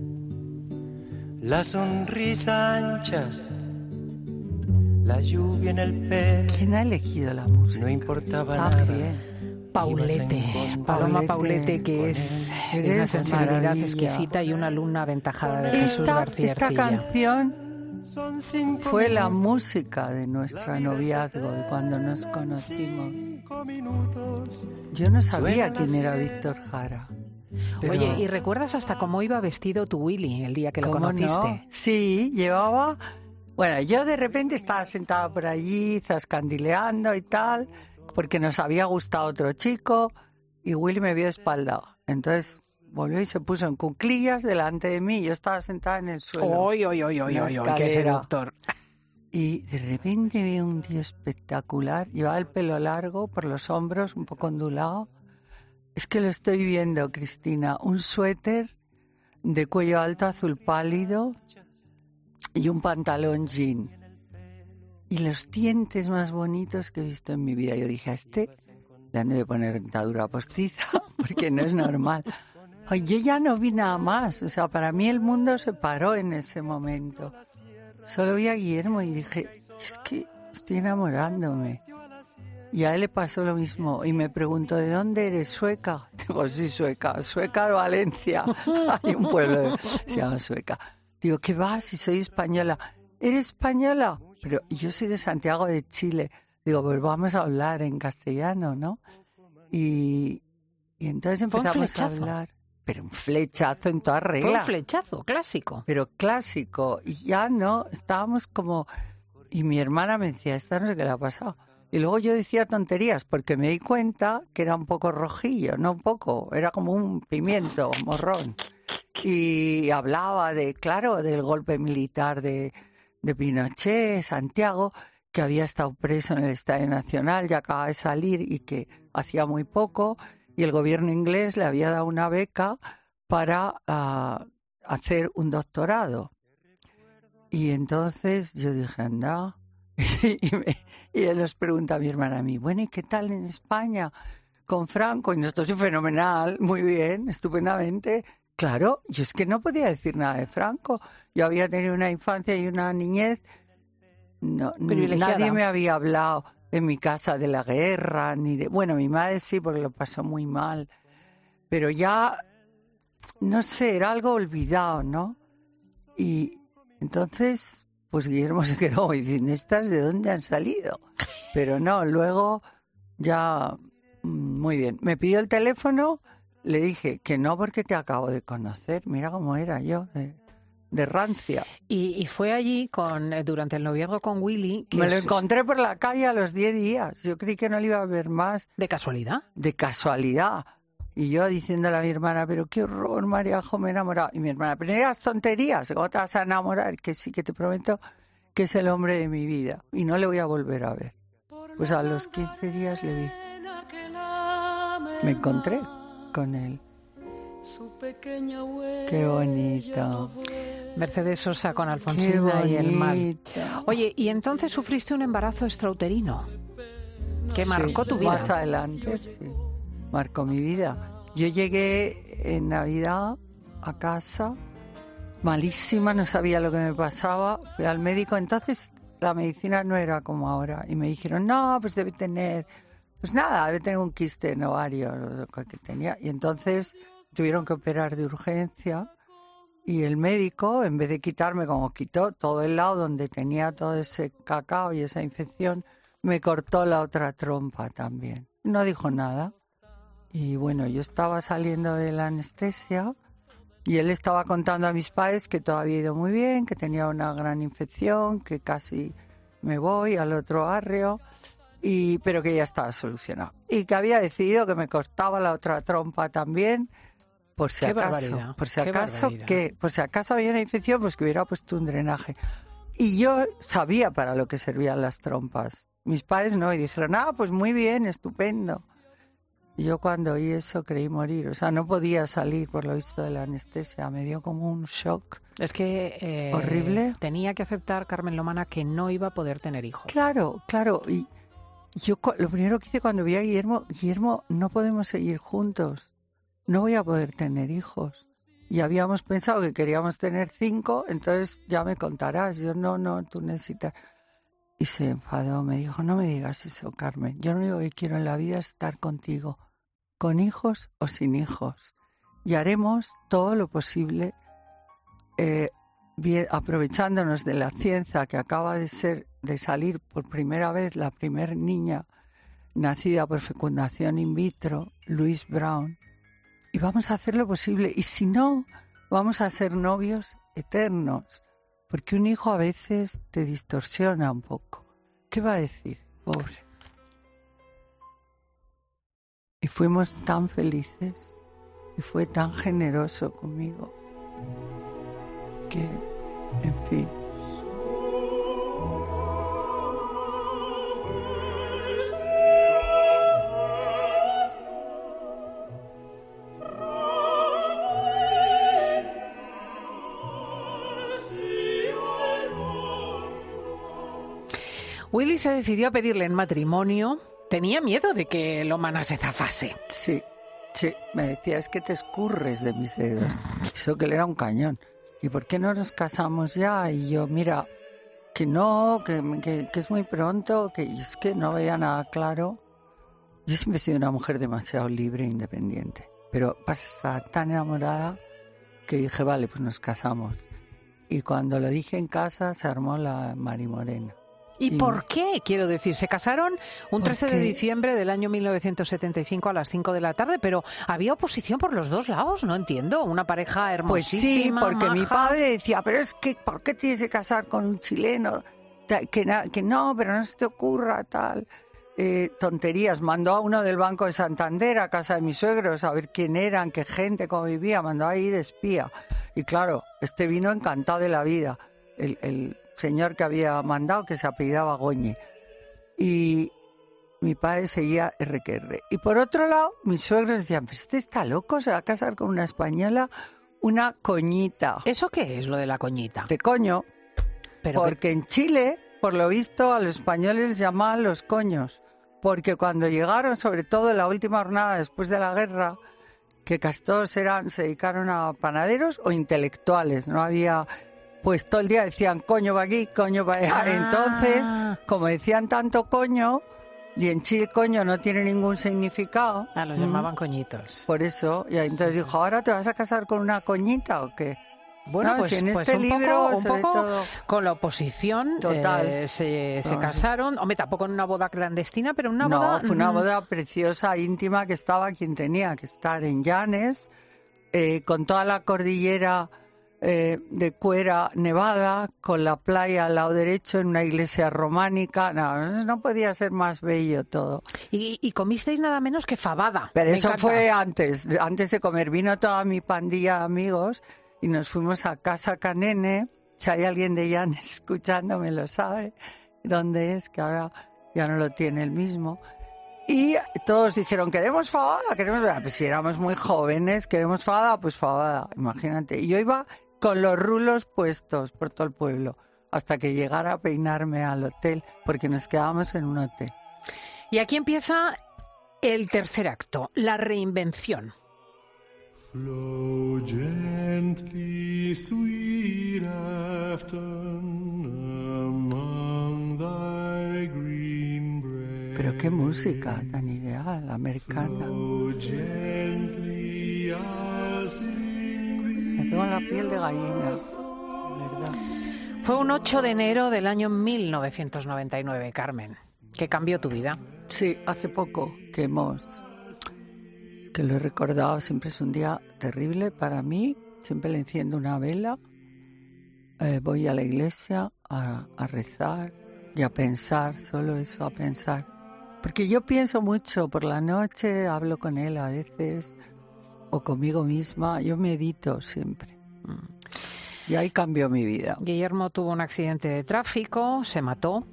La sonrisa ancha, la lluvia en el pelo. ¿Quién ha elegido la música? No importaba Tan nada. bien. Paloma Paulete, que es de una sensibilidad maravilla. exquisita y una alumna aventajada de Jesús García Esta Ercilla. canción fue la música de nuestro noviazgo, de cuando nos conocimos. Yo no sabía quién era Víctor Jara. Pero... Oye, ¿y recuerdas hasta cómo iba vestido tu Willy el día que lo ¿Cómo conociste? no? Sí, llevaba... Bueno, yo de repente estaba sentada por allí, zascandileando y tal, porque nos había gustado otro chico, y Willy me vio de espalda. Entonces volvió y se puso en cuclillas delante de mí. Yo estaba sentada en el suelo. ¡Oy, qué seductor! Y de repente vi un tío espectacular. Llevaba el pelo largo por los hombros, un poco ondulado. Es que lo estoy viendo, Cristina. Un suéter de cuello alto azul pálido y un pantalón jean. Y los dientes más bonitos que he visto en mi vida. Yo dije, a este le han de poner dentadura postiza, porque no es normal. Ay, yo ya no vi nada más, o sea, para mí el mundo se paró en ese momento. Solo vi a Guillermo y dije, es que estoy enamorándome. Y a él le pasó lo mismo y me preguntó, ¿de dónde eres? ¿Sueca? Digo, sí, Sueca de Valencia. Hay un pueblo que se llama Sueca. Digo, ¿qué vas? Si soy española. ¿Eres española? Pero yo soy de Santiago de Chile. Digo, pues vamos a hablar en castellano, ¿no? Y entonces empezamos a hablar. Pero un flechazo en toda regla. Fue un flechazo, clásico. Pero clásico. Y ya no, estábamos como... Y mi hermana me decía, esta no sé qué le ha pasado. Y luego yo decía tonterías, porque me di cuenta que era un poco rojillo, no un poco, era como un pimiento, morrón. Y hablaba del golpe militar de Pinochet, Santiago, que había estado preso en el Estadio Nacional, ya acaba de salir y que hacía muy poco, y el gobierno inglés le había dado una beca para hacer un doctorado. Y entonces yo dije, anda... Y él nos pregunta a mi hermana a mí, bueno, ¿y qué tal en España con Franco? Y nosotros, fenomenal, muy bien, estupendamente. Claro, yo es que no podía decir nada de Franco. Yo había tenido una infancia y una niñez. No, nadie me había hablado en mi casa de la guerra, ni de... Bueno, mi madre sí, porque lo pasó muy mal. Pero ya, no sé, era algo olvidado, ¿no? Y entonces... Pues Guillermo se quedó diciendo, ¿estas de dónde han salido? Pero no, luego ya, muy bien. Me pidió el teléfono, le dije que no porque te acabo de conocer. Mira cómo era yo, de rancia. Y fue allí durante el noviazgo con Willy... Me lo encontré por la calle a los 10 días. Yo creí que no le iba a ver más. ¿De casualidad? De casualidad. Y yo diciéndole a mi hermana, pero qué horror, Mariajo, me he enamorado. Y mi hermana, pero no digas tonterías, ¿cómo te vas a enamorar? Que sí, que te prometo que es el hombre de mi vida y no le voy a volver a ver. Pues a los 15 días le vi. Me encontré con él. Qué bonito. Mercedes Sosa con Alfonsina y el mar. Oye, y entonces sufriste un embarazo extrauterino que marcó tu vida. Más adelante, sí. Marcó mi vida. Yo llegué en Navidad a casa, malísima, no sabía lo que me pasaba. Fui al médico, entonces la medicina no era como ahora. Y me dijeron, no, pues debe tener un quiste en ovario, lo que tenía. Y entonces tuvieron que operar de urgencia. Y el médico, en vez de quitarme, como quitó todo el lado donde tenía todo ese cacao y esa infección, me cortó la otra trompa también. No dijo nada. Y bueno, yo estaba saliendo de la anestesia y él estaba contando a mis padres que todo había ido muy bien, que tenía una gran infección, que casi me voy al otro barrio, pero que ya estaba solucionado. Y que había decidido que me cortaba la otra trompa también, por si acaso. Por si acaso había una infección, pues que hubiera puesto un drenaje. Y yo sabía para lo que servían las trompas. Mis padres no, y dijeron, pues muy bien, estupendo. Y yo cuando oí eso creí morir, o sea, no podía salir por lo visto de la anestesia, me dio como un shock. Es que horrible. Tenía que aceptar Carmen Lomana que no iba a poder tener hijos. Claro, y yo lo primero que hice cuando vi a Guillermo, no podemos seguir juntos, no voy a poder tener hijos. Y habíamos pensado que queríamos tener 5, entonces ya me contarás, yo no, tú necesitas... Y se enfadó, me dijo, no me digas eso, Carmen. Yo lo único que quiero en la vida es estar contigo, con hijos o sin hijos. Y haremos todo lo posible, aprovechándonos de la ciencia que acaba de salir por primera vez la primer niña nacida por fecundación in vitro, Louise Brown. Y vamos a hacer lo posible. Y si no, vamos a ser novios eternos. Porque un hijo a veces te distorsiona un poco. ¿Qué va a decir? Pobre. Y fuimos tan felices y fue tan generoso conmigo que, en fin. Willy se decidió a pedirle en matrimonio Tenía miedo de que Lomana se zafase. Sí, me decía, es que te escurres de mis dedos. Eso que él era un cañón. ¿Y por qué no nos casamos ya? Y yo, mira, que no, que es muy pronto, que es que no veía nada claro. Yo siempre he sido una mujer demasiado libre e independiente, pero estaba tan enamorada que dije, vale, pues nos casamos. Y cuando lo dije en casa se armó la marimorena. ¿Y por qué? Quiero decir, se casaron un 13 de diciembre del año 1975 a las 5 de la tarde, pero había oposición por los dos lados, no entiendo, una pareja hermosísima. Pues sí, porque maja. mi padre decía, pero es que, ¿por qué tienes que casar con un chileno? Que no, pero no se te ocurra, tal. Tonterías. Mandó a uno del Banco de Santander a casa de mis suegros a ver quién eran, qué gente, cómo vivía. Mandó ahí de espía. Y claro, este vino encantado de la vida. El señor que había mandado, que se apellidaba Goñi. Y mi padre seguía R. Y por otro lado, mis suegros decían, pues este está loco, se va a casar con una española, una coñita. ¿Eso qué es, lo de la coñita? De coño. Porque en Chile, por lo visto, a los españoles les llamaban los coños. Porque cuando llegaron, sobre todo en la última jornada después de la guerra, que casi todos se dedicaron a panaderos o intelectuales, no había... Pues todo el día decían coño para aquí, coño para allá. Entonces, como decían tanto coño, y en Chile coño no tiene ningún significado. Los llamaban coñitos. Por eso, y entonces dijo, ¿ahora te vas a casar con una coñita o qué? Bueno, no, pues, si en pues este un libro, poco todo... con la oposición se casaron. Hombre, tampoco en una boda clandestina, pero en una boda... No, fue una boda preciosa, íntima, que estaba quien tenía que estar en Llanes, con toda la cordillera de Cuera nevada, con la playa al lado derecho, en una iglesia románica. No podía ser más bello todo. Y comisteis nada menos que fabada. Pero eso fue antes de comer. Vino toda mi pandilla de amigos y nos fuimos a Casa Canene. Si hay alguien de Llanes escuchándome lo sabe dónde es, que ahora ya no lo tiene el mismo. Y todos dijeron, queremos fabada. Pues si éramos muy jóvenes, queremos fabada, pues fabada, imagínate. Y yo iba con los rulos puestos por todo el pueblo, hasta que llegara a peinarme al hotel, porque nos quedábamos en un hotel. Y aquí empieza el tercer acto, la reinvención. Flow gently, sweet Afton, among thy green braes. Pero qué música tan ideal, americana. Flow gently, I'll sing thee. Me tengo la piel de gallina, ¿verdad? Fue un 8 de enero del año 1999, Carmen, que cambió tu vida. Sí, hace poco que lo he recordado. Siempre es un día terrible para mí. Siempre le enciendo una vela, voy a la iglesia a rezar y a pensar, solo eso, a pensar. Porque yo pienso mucho por la noche, hablo con él a veces, o conmigo misma, yo medito siempre. Y ahí cambió mi vida. Guillermo tuvo un accidente de tráfico, se mató.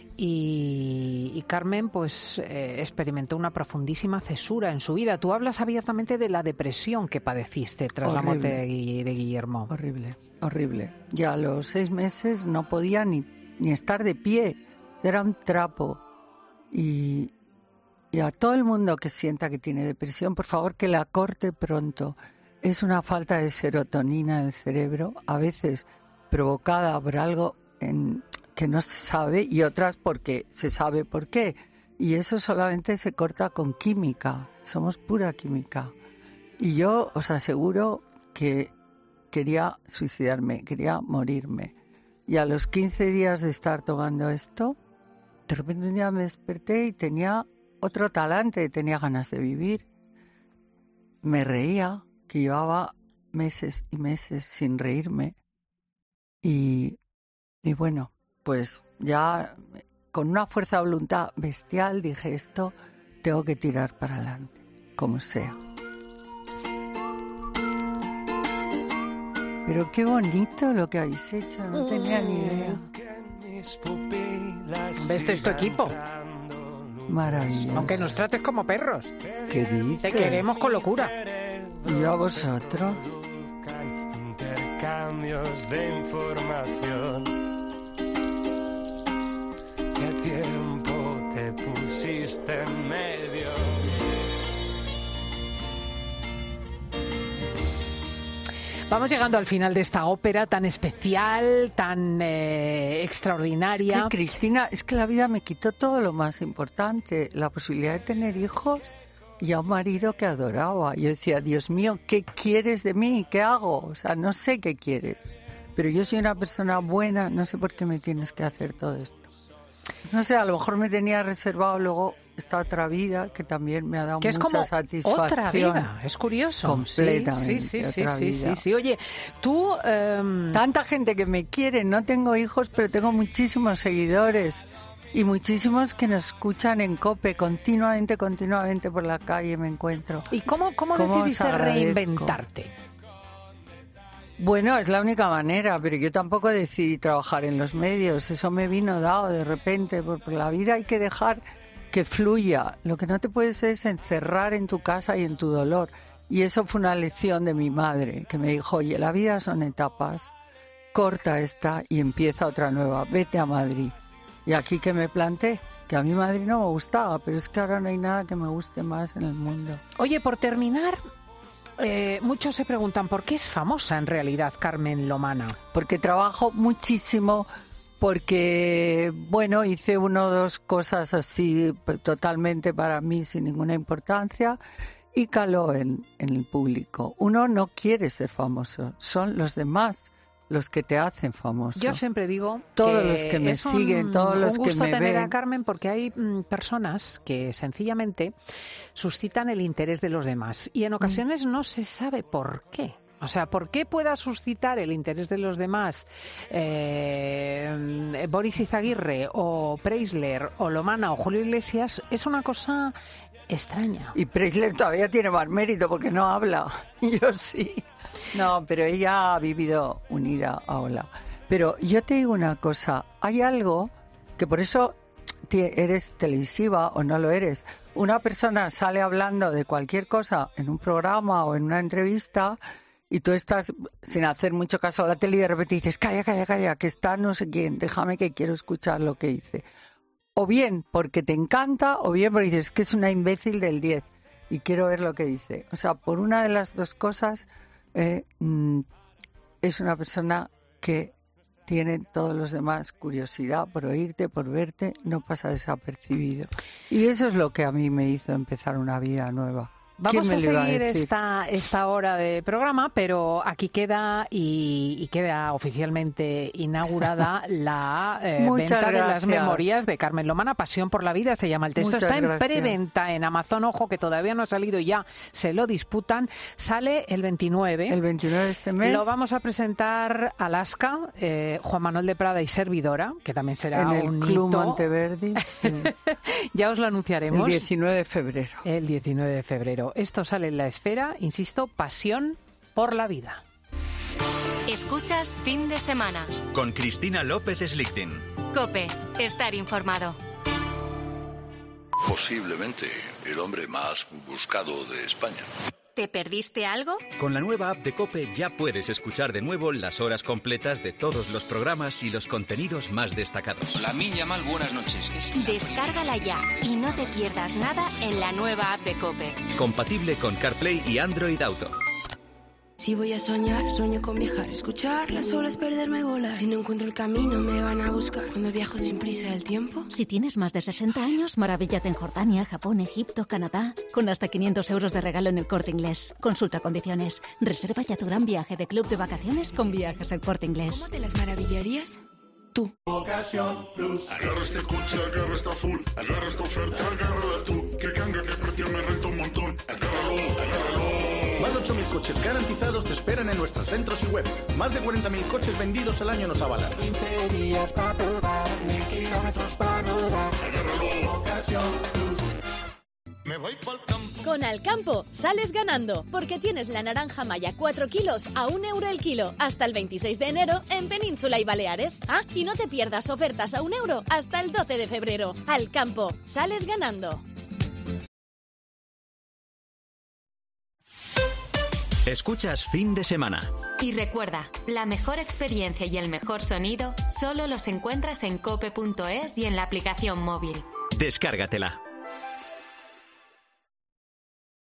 Y Carmen pues experimentó una profundísima cesura en su vida. Tú hablas abiertamente de la depresión que padeciste tras la muerte de Guillermo. Horrible. Ya a los 6 meses no podía ni estar de pie. Era un trapo. Y a todo el mundo que sienta que tiene depresión, por favor que la corte pronto. Es una falta de serotonina en el cerebro, a veces provocada por algo que no se sabe y otras porque se sabe por qué. Y eso solamente se corta con química. Somos pura química. Y yo os aseguro que quería suicidarme, quería morirme. Y a los 15 días de estar tomando esto, de repente un día me desperté y tenía otro talante, tenía ganas de vivir. Me reía, que llevaba meses y meses sin reírme. Y bueno, pues ya con una fuerza de voluntad bestial dije, esto tengo que tirar para adelante, como sea. Pero qué bonito lo que habéis hecho, no tenía ni idea. ¿Ves? Es tu equipo. Maravilloso. Aunque nos trates como perros. ¿Qué dices? Te queremos con locura. ¿Y a vosotros? Intercambios de información. ¿Qué tiempo te pusiste? existe medio. Vamos llegando al final de esta ópera tan especial, tan extraordinaria. Es que, Cristina, es que la vida me quitó todo lo más importante, la posibilidad de tener hijos y a un marido que adoraba. Yo decía, Dios mío, ¿qué quieres de mí? ¿Qué hago? O sea, no sé qué quieres, pero yo soy una persona buena, no sé por qué me tienes que hacer todo esto. No sé, a lo mejor me tenía reservado luego esta otra vida que también me ha dado que mucha es como satisfacción. Otra vida, es curioso. Completamente. Sí. Oye, tú... Tanta gente que me quiere, no tengo hijos, pero tengo muchísimos seguidores y muchísimos que nos escuchan en COPE continuamente por la calle me encuentro. ¿Y cómo decidiste reinventarte? Bueno, es la única manera, pero yo tampoco decidí trabajar en los medios, eso me vino dado de repente, por la vida hay que dejar que fluya, lo que no te puedes es encerrar en tu casa y en tu dolor, y eso fue una lección de mi madre, que me dijo, oye, la vida son etapas, corta esta y empieza otra nueva, vete a Madrid, y aquí que me planté, que a mí Madrid no me gustaba, pero es que ahora no hay nada que me guste más en el mundo. Oye, por terminar... muchos se preguntan por qué es famosa en realidad Carmen Lomana. Porque trabajo muchísimo, porque, bueno, hice una o dos cosas así totalmente para mí sin ninguna importancia y caló en el público. Uno no quiere ser famoso, son los demás los que te hacen famoso. Yo siempre digo todos que los que me siguen, todos los que me ven. Un gusto tener a Carmen porque hay personas que sencillamente suscitan el interés de los demás y en ocasiones no se sabe por qué. O sea, ¿por qué pueda suscitar el interés de los demás Boris Izaguirre o Preisler o Lomana o Julio Iglesias? Es una cosa extraña. Y Preisler todavía tiene más mérito porque no habla. Yo sí. No, pero ella ha vivido unida a Ola. Pero yo te digo una cosa, hay algo que por eso eres televisiva o no lo eres. Una persona sale hablando de cualquier cosa en un programa o en una entrevista y tú estás sin hacer mucho caso a la tele y de repente dices, calla, que está no sé quién, déjame que quiero escuchar lo que dice. O bien porque te encanta o bien porque dices que es una imbécil del 10 y quiero ver lo que dice. O sea, por una de las dos cosas es una persona que tiene todos los demás curiosidad por oírte, por verte, no pasa desapercibido. Y eso es lo que a mí me hizo empezar una vida nueva. Vamos a seguir esta hora de programa, pero aquí queda y queda oficialmente inaugurada la venta de las memorias de Carmen Lomana, Pasión por la vida se llama el texto. Está en preventa en Amazon, ojo que todavía no ha salido y ya se lo disputan. Sale el 29. El 29 de este mes. Lo vamos a presentar Alaska, Juan Manuel de Prada y servidora, que también será en el un Club hito. Monteverdi. Sí. Ya os lo anunciaremos. El 19 de febrero. El 19 de febrero. Esto sale en La Esfera, insisto, Pasión por la vida. Escuchas Fin de Semana. Con Cristina López Slichting. COPE, estar informado. Posiblemente el hombre más buscado de España. ¿Te perdiste algo? Con la nueva app de COPE ya puedes escuchar de nuevo las horas completas de todos los programas y los contenidos más destacados. La Minya Mal, buenas noches. Descárgala ya y no te pierdas nada en la nueva app de COPE. Compatible con CarPlay y Android Auto. Si voy a soñar, sueño con viajar, escuchar las olas, perderme, volar. Si no encuentro el camino, me van a buscar. Cuando viajo sin prisa del tiempo. Si tienes más de 60 años, maravíllate en Jordania, Japón, Egipto, Canadá, con hasta 500 euros de regalo en el Corte Inglés. Consulta condiciones. Reserva ya tu gran viaje de club de vacaciones con Viajes El Corte Inglés. ¿Cómo te las maravillarías? Tú. Ocasión Plus. Agarra este coche, agarra esta full. Agarra esta oferta, agárrala tú. Que canga, que precio me renta un montón. Agárralo. Más de 8.000 coches garantizados te esperan en nuestros centros y web. Más de 40.000 coches vendidos al año nos avalan. 15 días para probar, 1.000 kilómetros para rodar. Agárralo. Ocasión Plus. Me voy pa'l campo. Con Alcampo sales ganando, porque tienes la naranja maya 4 kilos a €1 el kilo, hasta el 26 de enero en Península y Baleares. Ah, y no te pierdas ofertas a €1 hasta el 12 de febrero. Alcampo, sales ganando. Escuchas Fin de Semana. Y recuerda, la mejor experiencia y el mejor sonido solo los encuentras en cope.es y en la aplicación móvil. Descárgatela.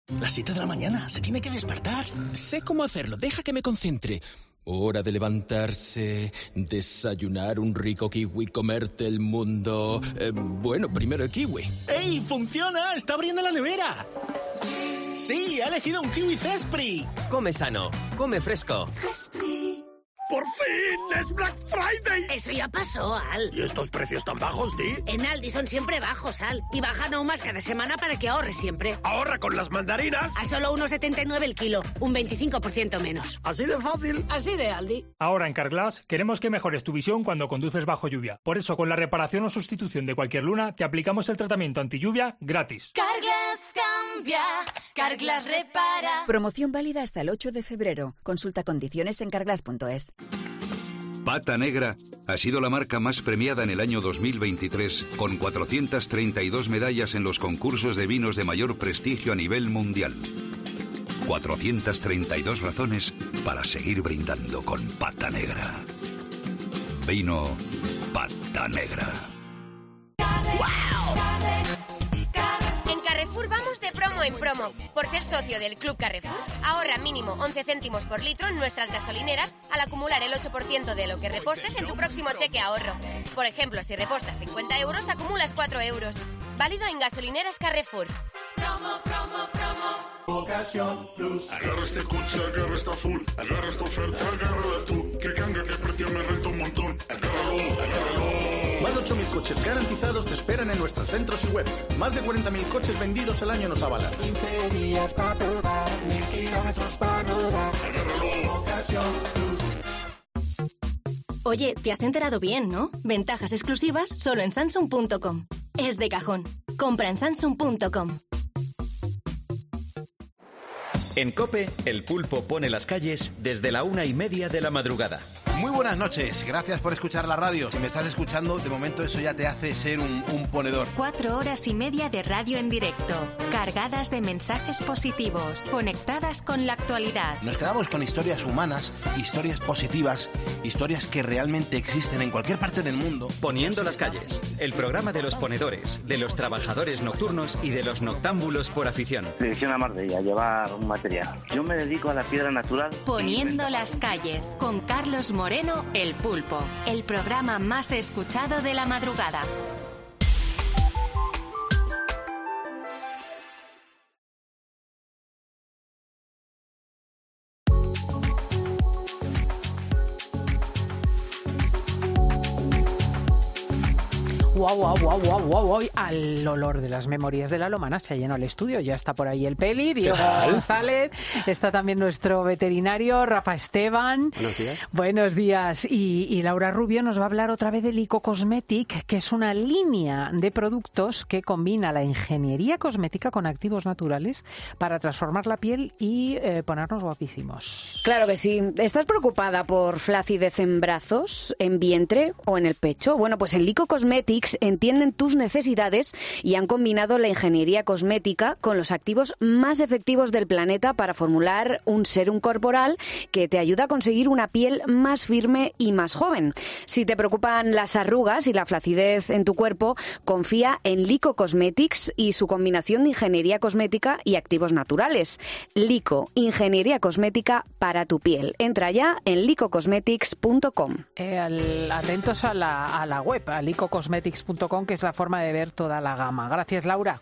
Las 7 de la mañana, se tiene que despertar. Sé cómo hacerlo, deja que me concentre. Hora de levantarse, desayunar un rico kiwi, comerte el mundo. Bueno, primero el kiwi. ¡Ey, funciona! ¡Está abriendo la nevera! ¡Sí, ha elegido un kiwi Zespri! Come sano, come fresco. ¡Zespri! ¡Por fin! ¡Es Black Friday! Eso ya pasó, Al. ¿Y estos precios tan bajos, Di? En Aldi son siempre bajos, Al. Y bajan aún más cada semana para que ahorres siempre. ¡Ahorra con las mandarinas! A solo 1,79 el kilo. Un 25% menos. ¡Así de fácil! Así de Aldi. Ahora en Carglass queremos que mejores tu visión cuando conduces bajo lluvia. Por eso, con la reparación o sustitución de cualquier luna, te aplicamos el tratamiento anti-lluvia gratis. Carglass cambia, Carglass repara. Promoción válida hasta el 8 de febrero. Consulta condiciones en carglass.es. Pata Negra ha sido la marca más premiada en el año 2023, con 432 medallas en los concursos de vinos de mayor prestigio a nivel mundial. 432 razones para seguir brindando con Pata Negra. Vino Pata Negra. En Carrefour vamos de promo en promo. Por ser socio del Club Carrefour, ahorra mínimo 11 céntimos por litro en nuestras gasolineras al acumular el 8% de lo que repostes en tu próximo cheque ahorro. Por ejemplo, si repostas 50 euros, acumulas 4 euros. Válido en gasolineras Carrefour. Promo, promo, promo. Ocasión Plus. Agarra este coche, agarra esta full. Agarra esta oferta, agárrala tú. Que canga, que precio me renta un montón. Agárralo, agárralo. Más de 8.000 coches garantizados te esperan en nuestros centros y web. Más de 40.000 coches vendidos al año nos avalan. 15 días para probar, 1.000 kilómetros para rodar. Ocasión Plus. Oye, te has enterado bien, ¿no? Ventajas exclusivas solo en Samsung.com. Es de cajón. Compra en Samsung.com. En COPE, el pulpo pone las calles desde la 1:30 de la madrugada. Muy buenas noches, gracias por escuchar la radio. Si me estás escuchando, de momento eso ya te hace ser un ponedor. 4 horas y media de radio en directo, cargadas de mensajes positivos, conectadas con la actualidad. Nos quedamos con historias humanas, historias positivas, historias que realmente existen en cualquier parte del mundo. Poniendo las calles, el programa de los ponedores, de los trabajadores nocturnos y de los noctámbulos por afición. Dirección a Marbella, llevar un material. Yo me dedico a la piedra natural. Poniendo las calles, con Carlos Moreno, El Pulpo, el programa más escuchado de la madrugada. Guau, al olor de las memorias de la Lomana se ha llenado el estudio. Ya está por ahí el Peli, Diego González, está también nuestro veterinario Rafa Esteban. Buenos días. Buenos días. Y Laura Rubio nos va a hablar otra vez del Lico Cosmetic, que es una línea de productos que combina la ingeniería cosmética con activos naturales para transformar la piel y ponernos guapísimos. Claro que sí. ¿Estás preocupada por flacidez en brazos, en vientre o en el pecho? Bueno, pues en Lico Cosmetics entienden tus necesidades y han combinado la ingeniería cosmética con los activos más efectivos del planeta para formular un serum corporal que te ayuda a conseguir una piel más firme y más joven. Si te preocupan las arrugas y la flacidez en tu cuerpo, confía en Lico Cosmetics y su combinación de ingeniería cosmética y activos naturales. Lico, ingeniería cosmética para tu piel. Entra ya en licocosmetics.com. Atentos a la web, a licocosmetics.com, que es la forma de ver toda la gama. Gracias, Laura.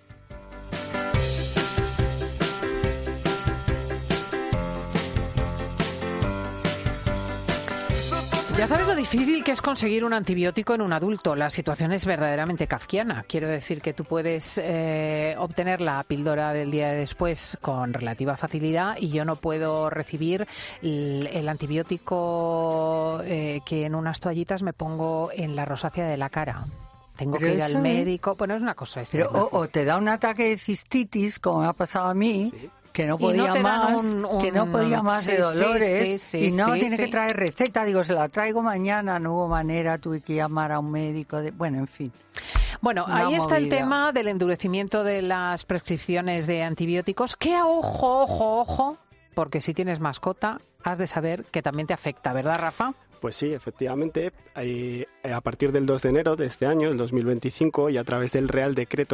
Ya sabes lo difícil que es conseguir un antibiótico en un adulto. La situación es verdaderamente kafkiana. Quiero decir que tú puedes obtener la píldora del día de después con relativa facilidad y yo no puedo recibir el antibiótico que en unas toallitas me pongo en la rosácea de la cara. Tengo que ir al médico. Bueno, es una cosa extraña. Pero o te da un ataque de cistitis, como me ha pasado a mí, ¿sí? Que no podía más de dolores y no tiene que traer receta. Digo, se la traigo mañana, no hubo manera, tuve que llamar a un médico. Bueno, en fin. Bueno, ahí está el tema del endurecimiento de las prescripciones de antibióticos, que ojo, porque si tienes mascota has de saber que también te afecta, ¿verdad, Rafa? Pues sí, efectivamente, a partir del 2 de enero de este año, el 2025, y a través del Real Decreto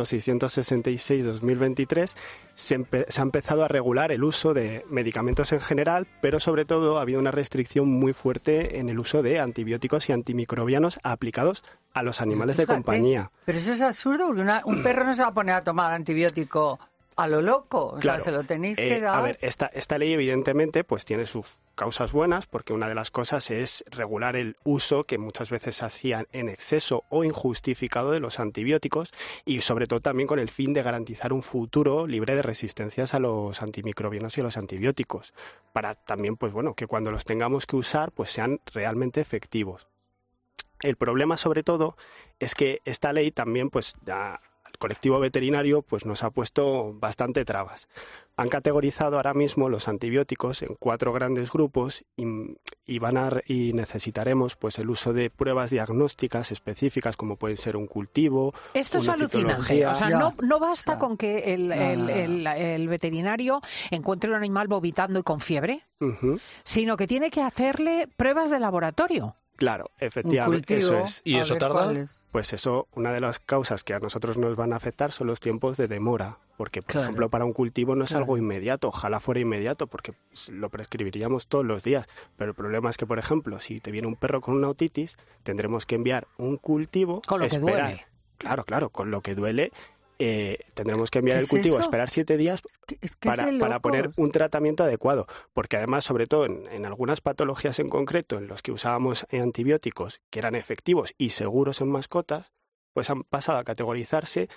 666-2023, se ha empezado a regular el uso de medicamentos en general, pero sobre todo ha habido una restricción muy fuerte en el uso de antibióticos y antimicrobianos aplicados a los animales de compañía. Pero eso es absurdo, porque un perro no se va a poner a tomar antibiótico a lo loco, claro. Se lo tenéis que dar. A ver, esta ley evidentemente pues tiene sus causas buenas, porque una de las cosas es regular el uso que muchas veces se hacía en exceso o injustificado de los antibióticos, y sobre todo también con el fin de garantizar un futuro libre de resistencias a los antimicrobianos y a los antibióticos, para también pues bueno, que cuando los tengamos que usar pues sean realmente efectivos. El problema sobre todo es que esta ley también pues ya el colectivo veterinario pues nos ha puesto bastante trabas. Han categorizado ahora mismo los antibióticos en 4 grandes grupos y necesitaremos pues el uso de pruebas diagnósticas específicas, como pueden ser un cultivo. Esto es alucinante. O sea, no basta con que el veterinario encuentre un animal vomitando y con fiebre, sino que tiene que hacerle pruebas de laboratorio. Claro, efectivamente, eso es. ¿Y eso tarda? Pues eso, una de las causas que a nosotros nos van a afectar son los tiempos de demora, porque, por ejemplo, para un cultivo no es algo inmediato, ojalá fuera inmediato, porque lo prescribiríamos todos los días, pero el problema es que, por ejemplo, si te viene un perro con una otitis, tendremos que enviar un cultivo, con lo que duele. Claro, con lo que duele. Tendremos que enviar el cultivo, esperar 7 días para poner un tratamiento adecuado, porque además, sobre todo en algunas patologías en concreto en los que usábamos antibióticos que eran efectivos y seguros en mascotas, pues han pasado a categorizarse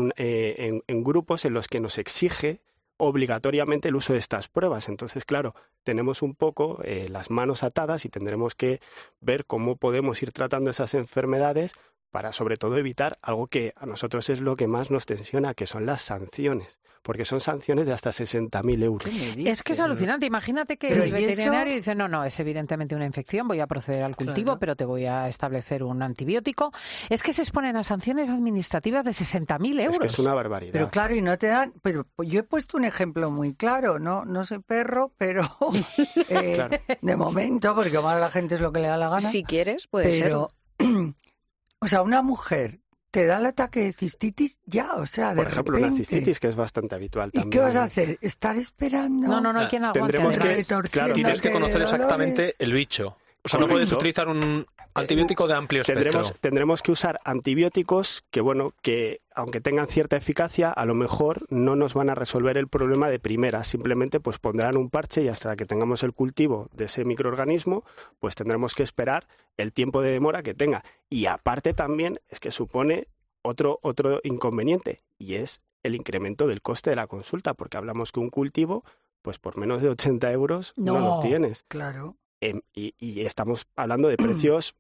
en grupos en los que nos exige obligatoriamente el uso de estas pruebas. Entonces, claro, tenemos un poco las manos atadas y tendremos que ver cómo podemos ir tratando esas enfermedades para sobre todo evitar algo que a nosotros es lo que más nos tensiona, que son las sanciones, porque son sanciones de hasta 60.000 euros. Es que es alucinante. Imagínate que el veterinario dice, no, es evidentemente una infección, voy a proceder al cultivo, pero te voy a establecer un antibiótico. Es que se exponen a sanciones administrativas de 60.000 euros. Es que es una barbaridad. Pero claro, y no te dan... Pero yo he puesto un ejemplo muy claro, no soy perro, pero claro. De momento, porque a la gente es lo que le da la gana. Si quieres, puede ser. O sea, una mujer te da el ataque de cistitis ya, o sea, de Por ejemplo, repente. una cistitis que es bastante habitual también. ¿Y qué vas a hacer? ¿Estar esperando? No hay quien aguante. Tendremos Claro, tienes que conocer exactamente el bicho. O sea, no puedes utilizar un antibiótico de amplio espectro. Tendremos que usar antibióticos que aunque tengan cierta eficacia, a lo mejor no nos van a resolver el problema de primera. Simplemente pues pondrán un parche y hasta que tengamos el cultivo de ese microorganismo, pues tendremos que esperar el tiempo de demora que tenga. Y aparte también es que supone otro inconveniente, y es el incremento del coste de la consulta, porque hablamos que un cultivo, pues por menos de 80 euros no lo tienes. Claro. Y estamos hablando de precios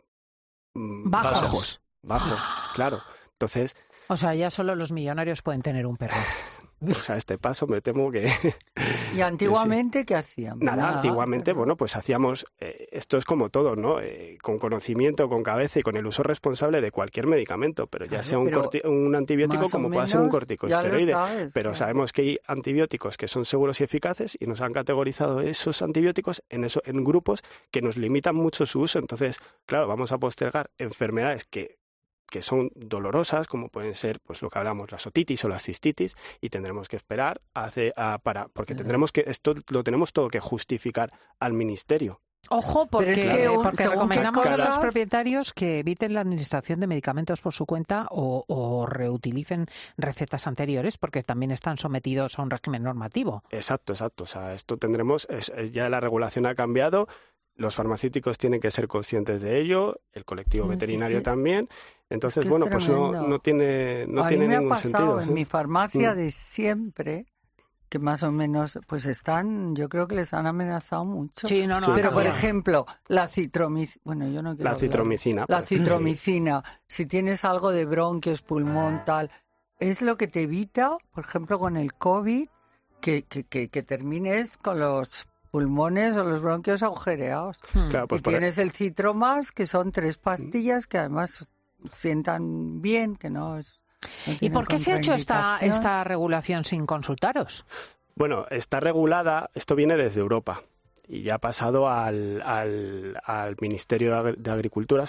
bajos, claro. Entonces, o sea, ya solo los millonarios pueden tener un perro. Pues a este paso me temo que... ¿Y antiguamente qué hacíamos? Nada, antiguamente, bueno, pues hacíamos... esto es como todo, ¿no? Con conocimiento, con cabeza y con el uso responsable de cualquier medicamento, pero ya sea un antibiótico como pueda ser un corticosteroide. Pero sabemos que hay antibióticos que son seguros y eficaces y nos han categorizado esos antibióticos en grupos que nos limitan mucho su uso. Entonces, claro, vamos a postergar enfermedades que son dolorosas, como pueden ser pues lo que hablamos, la otitis o la cistitis, y tendremos que esperar porque esto lo tenemos todo que justificar al ministerio. Ojo, porque recomendamos a los propietarios que eviten la administración de medicamentos por su cuenta o reutilicen recetas anteriores, porque también están sometidos a un régimen normativo. Exacto. O sea, esto tendremos, ya la regulación ha cambiado. Los farmacéuticos tienen que ser conscientes de ello, el colectivo veterinario también. Entonces, bueno, pues no tiene ningún sentido. A mí me ha pasado en mi farmacia de siempre, que más o menos, pues yo creo que les han amenazado mucho. Sí, pero, por ejemplo, la citromicina. La citromicina, si tienes algo de bronquios, pulmón, tal, es lo que te evita, por ejemplo, con el COVID, que termines con los pulmones o los bronquios agujereados. Claro, pues y tienes el Citromax, que son 3 pastillas que además sientan bien, que no es... ¿Y por qué se ha hecho esta regulación sin consultaros? Bueno, está regulada, esto viene desde Europa. y ya ha pasado al Ministerio de Agricultura,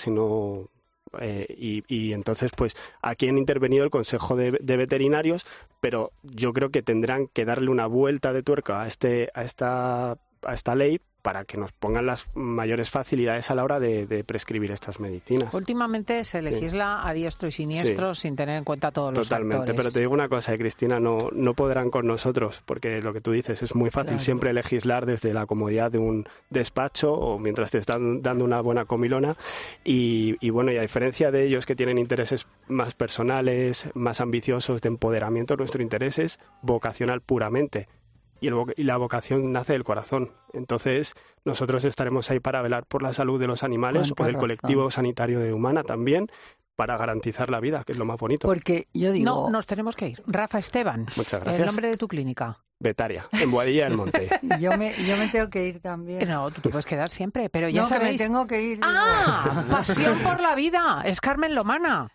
y entonces pues aquí han intervenido el Consejo de Veterinarios, pero yo creo que tendrán que darle una vuelta de tuerca a esta ley para que nos pongan las mayores facilidades a la hora de prescribir estas medicinas. Últimamente se legisla a diestro y siniestro sin tener en cuenta todos los factores. Totalmente, pero te digo una cosa, Cristina, no podrán con nosotros, porque lo que tú dices es muy fácil siempre legislar desde la comodidad de un despacho o mientras te están dando una buena comilona y bueno, y a diferencia de ellos que tienen intereses más personales, más ambiciosos de empoderamiento, nuestro interés es vocacional puramente. Y la vocación nace del corazón. Entonces, nosotros estaremos ahí para velar por la salud de los animales o del colectivo sanitario de Humana también, para garantizar la vida, que es lo más bonito. Porque yo digo... No, nos tenemos que ir. Rafa Esteban, muchas gracias. El nombre de tu clínica. Betaria, en Boadilla del Monte. yo me tengo que ir también. No, tú puedes quedar siempre, pero ya sabéis... que me tengo que ir. ¡Ah! Pasión por la vida. Es Carmen Lomana.